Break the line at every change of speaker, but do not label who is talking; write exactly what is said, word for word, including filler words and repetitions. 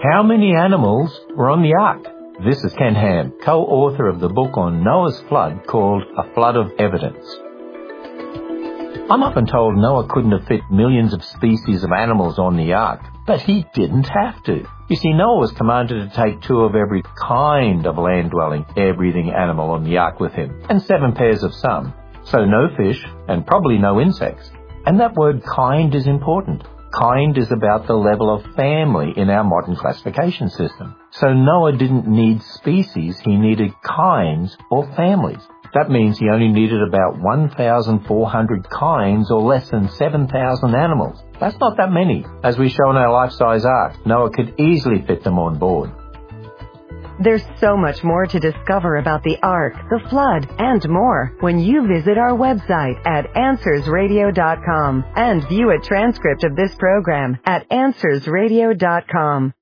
How many animals were on the ark? This is Ken Ham, co-author of the book on Noah's flood called A Flood of Evidence. I'm often told Noah couldn't have fit millions of species of animals on the ark, but he didn't have to. You see, Noah was commanded to take two of every kind of land-dwelling, air-breathing animal on the ark with him, and seven pairs of some. So no fish, and probably no insects. And that word kind is important. Kind is about the level of family in our modern classification system. So Noah didn't need species, he needed kinds or families. That means he only needed about one thousand four hundred kinds or less than seven thousand animals. That's not that many. As we show in our life-size ark, Noah could easily fit them on board.
There's so much more to discover about the Ark, the Flood, and more when you visit our website at answers radio dot com and view a transcript of this program at answers radio dot com.